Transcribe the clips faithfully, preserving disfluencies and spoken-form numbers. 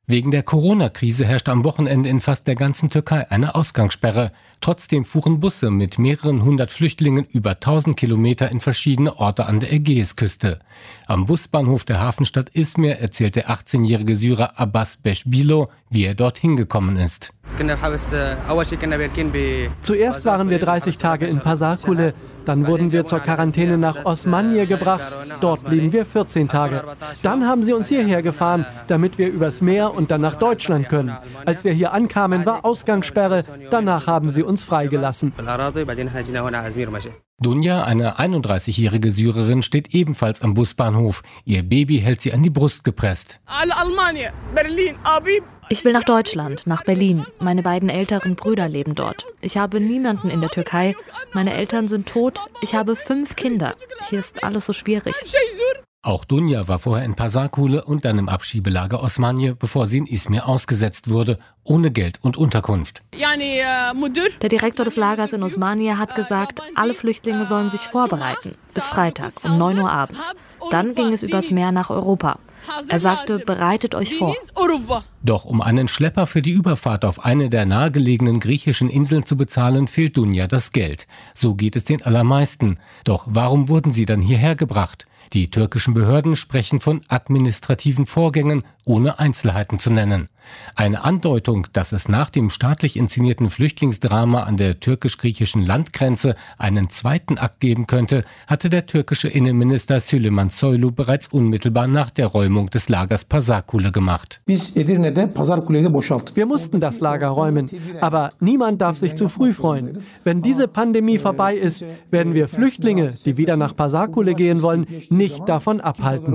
Wegen der Corona-Krise herrschte am Wochenende in fast der ganzen Türkei eine Ausgangssperre. Trotzdem fuhren Busse mit mehreren hundert Flüchtlingen über tausend Kilometer in verschiedene Orte an der Ägäisküste. Am Busbahnhof der Hafenstadt Izmir erzählt der achtzehnjährige Syrer Abbas Beşbilo, wie er dorthin gekommen ist. Zuerst waren wir dreißig Tage in Pasarkule, dann wurden wir zur Quarantäne nach Osmaniye gebracht, dort blieben wir vierzehn Tage. Dann haben sie uns hierher gefahren, damit wir übers Meer und dann nach Deutschland können. Als wir hier ankamen, war Ausgangssperre, danach haben sie uns freigelassen. Dunja, eine einunddreißigjährige Syrerin, steht ebenfalls am Busbahnhof. Ihr Baby hält sie an die Brust gepresst. Ich will nach Deutschland, nach Berlin. Meine beiden älteren Brüder leben dort. Ich habe niemanden in der Türkei. Meine Eltern sind tot. Ich habe fünf Kinder. Hier ist alles so schwierig. Auch Dunja war vorher in Pasarkule und dann im Abschiebelager Osmaniye, bevor sie in Izmir ausgesetzt wurde, ohne Geld und Unterkunft. Der Direktor des Lagers in Osmaniye hat gesagt, alle Flüchtlinge sollen sich vorbereiten. Bis Freitag um neun Uhr abends. Dann ging es übers Meer nach Europa. Er sagte, bereitet euch vor. Doch um einen Schlepper für die Überfahrt auf eine der nahegelegenen griechischen Inseln zu bezahlen, fehlt Dunja das Geld. So geht es den allermeisten. Doch warum wurden sie dann hierher gebracht? Die türkischen Behörden sprechen von administrativen Vorgängen, ohne Einzelheiten zu nennen. Eine Andeutung, dass es nach dem staatlich inszenierten Flüchtlingsdrama an der türkisch-griechischen Landgrenze einen zweiten Akt geben könnte, hatte der türkische Innenminister Süleyman Soylu bereits unmittelbar nach der Räumung des Lagers Pasarkule gemacht. Wir mussten das Lager räumen, aber niemand darf sich zu früh freuen. Wenn diese Pandemie vorbei ist, werden wir Flüchtlinge, die wieder nach Pasarkule gehen wollen, nicht davon abhalten.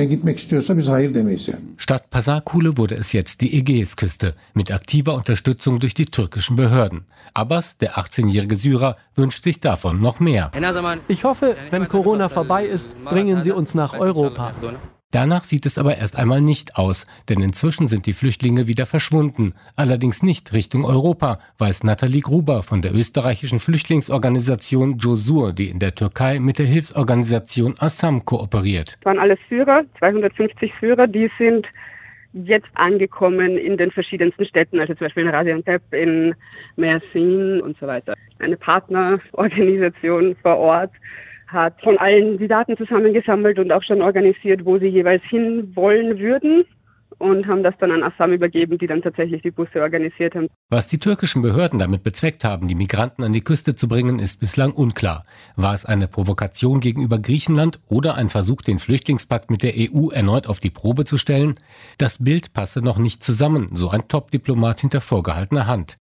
Statt Pasarkule wurde es jetzt die Ägäisküste mit aktiver Unterstützung durch die türkischen Behörden. Abbas, der achtzehnjährige Syrer, wünscht sich davon noch mehr. Ich hoffe, wenn Corona vorbei ist, bringen sie uns nach Europa. Danach sieht es aber erst einmal nicht aus, denn inzwischen sind die Flüchtlinge wieder verschwunden. Allerdings nicht Richtung Europa, weiß Nathalie Gruber von der österreichischen Flüchtlingsorganisation Cosur, die in der Türkei mit der Hilfsorganisation Assam kooperiert. Es waren alles Syrer, zweihundertfünfzig Syrer, die sind jetzt angekommen in den verschiedensten Städten, also zum Beispiel in Gaziantep, in Mersin und so weiter. Eine Partnerorganisation vor Ort hat von allen die Daten zusammengesammelt und auch schon organisiert, wo sie jeweils hin wollen würden, und haben das dann an Assam übergeben, die dann tatsächlich die Busse organisiert haben. Was die türkischen Behörden damit bezweckt haben, die Migranten an die Küste zu bringen, ist bislang unklar. War es eine Provokation gegenüber Griechenland oder ein Versuch, den Flüchtlingspakt mit der E U erneut auf die Probe zu stellen? Das Bild passe noch nicht zusammen, so ein Top-Diplomat hinter vorgehaltener Hand.